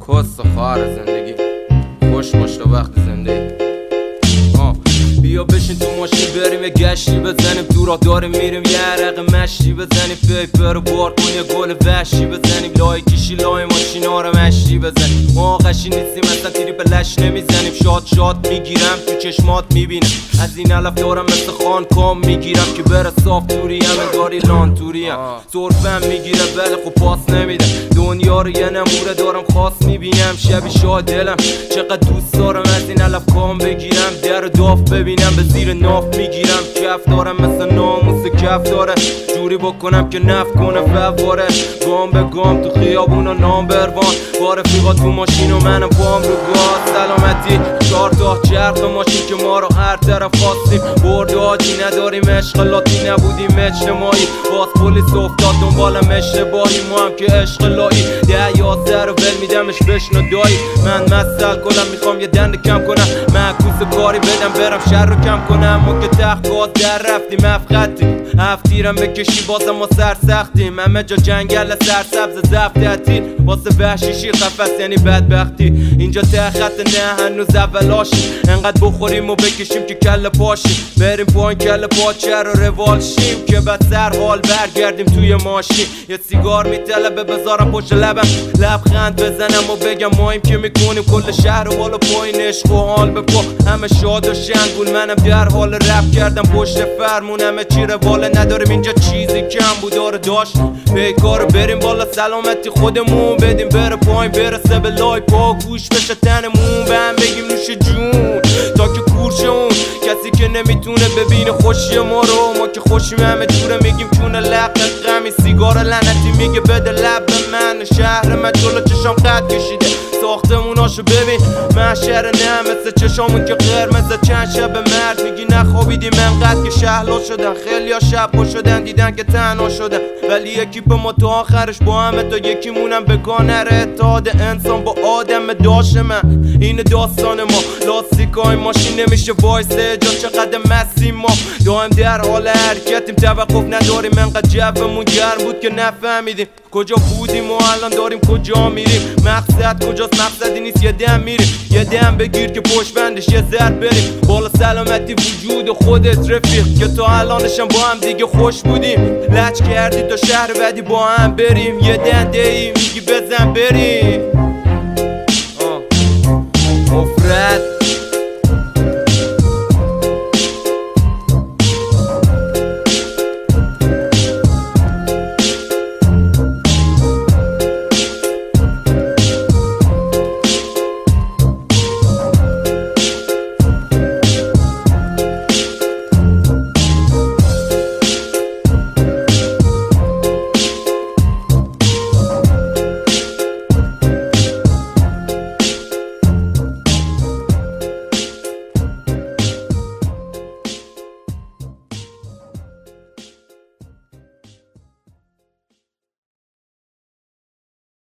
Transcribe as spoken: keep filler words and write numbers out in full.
کس خواهر زندگی خوش باش تا وقت زندگی. بیا بشین تو ماشین بریم یه گشتی بزنیم، تو راه داریم میریم یه عرق مشتی بزنیم، پیپر رو بار کن یه گل وحشی بزنیم، لای کشی لای ماشین ها رو مشتی بزنیم. ما قشی نیستیم اصلا تیری به لش نمیزنیم، شاد شاد میگیرم تو چشمات میبینم، از این علف دارم مثل خان کام میگیرم که بره صاف توری هم انگاری لان توری هم صرفم میگیره ولی خب پاس نمیدم. دنیا رو یه نموره دارم خاص میبینم، شبی شاد دلم چقدر دوست دارم از این علف کام بگیرم، در داف ببینم به زیر ناف میگیرم، کف دارم مثل ناموس کف داره، جوری بکنم که نف کنه فواره، گام به گام تو خیابون و نام بروان با رفیقا تو ماشین و منم پام رو گاز. سلامتی چهار تا چرخ ماشین که ما رو هر طرف خواستیم برد آجی، نداریم عشق لاتی نبودیم اجتماعی، باز پلیس افتاد دنبالم اشتباهی، ما هم که عشق لایی ده یازده رو ول میدمش بشنو دایی. من مسل کنم میخوام یه دند کم کنم، معکوس کاری بدم برم شهر رو کم کنم، ما که تخت در رفتیم افخطیم هفتیرم بکشی بازم ما سرسختیم، همه جا جنگل سرسبز زفت تعطیل واسه وحشیشی قفص یعنی بدبختی، اینجا ته خط نه هنوز اولاشیم، انقدر بخوریم و بکشیم که کل پاشیم، بریم پایین کل پاچه رو روال شیم که بعد سر حال برگردیم توی ماشین، یه سیگار میطلبه بذارم پشت لبم لبخند بزنم و بگم مایم که میکنیم کل شهر و بالا پایین عشق و حال به پا، همه شاد و شنگول منم در حال رپ کردم پشت فرمون، همه چی رواله نداریم اینجا چیزی کم بود داره داشتیم بیکار بریم بالا سلامتی خودمون بدیم بره پایین برسه به لای پا گوش بشه تنمون به هم بگیم نوش جون تا که کورشه اون کسی که نمیتونه ببینه خوشی ما رو، ما که خوشیم همه جوره میگیم چونه لق غمی سیگار لعنتی میگه بده لب به من، شهر من جلو چشام قد کشیده ساختموناشو ببین محشر نه مثل چشامون که قرمزه، چند شب مرد میگی نخوابیدیم انقدر که شهلا شدن، خیلی ها شب پا شدن دیدن که تنها شدن، ولی یکی به ما تا آخرش با همه تا یکی مونم بگاه نره اتحاد انسان با آدم داشت من، این داستان ما لاستیکای ماشین نمیشه وایسه جا چقدر مسیم ما دائم در حال حرکتیم توقف نداریم، انقدر جومون گرم بود که نفهمیدیم کجا بودیم و الان داریم کجا میریم، مقصد کجاست مقصدی نیست یه دم میریم، یه دم بگیر که پشت بندش یه زر بریم بالا سلامتی وجود خودت رفیق که تا الانشم با هم دیگه خوش بودیم، لچ کردی تا شهر بعدی با هم بریم، یه دنده ای میگی بزن بریم.